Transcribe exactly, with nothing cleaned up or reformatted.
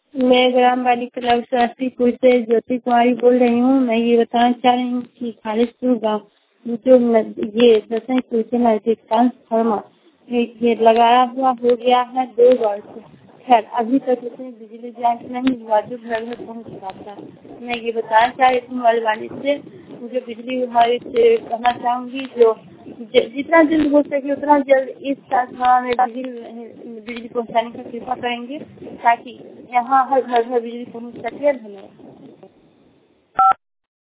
मैं ग्राम वाली क्लब समस्तीपुर से ज्योति कुमारी बोल रही हूँ। मैं ये बताना चाह रही हूँ कि खालिशपुर गाँव जो ये दसवीं से नजदीक ट्रांसफार्मर ये लगाया हुआ हो गया है दो वर्ष। खैर अभी तक उसमें बिजली जांच नहीं हुआ जो घर में पहुँच पाता। मैं ये बताना चाह रही थी मोबाइल वाले से, मुझे बिजली विभाग से कहना चाहूँगी जो जितना जल्द हो सके उतना जल्द इस ट्रांसफार्मर में बिजली बिजली पहुँचाने का कृपा करेंगे ताकि यहाँ हर घर घर बिजली पहुँच सके। धन्यवाद।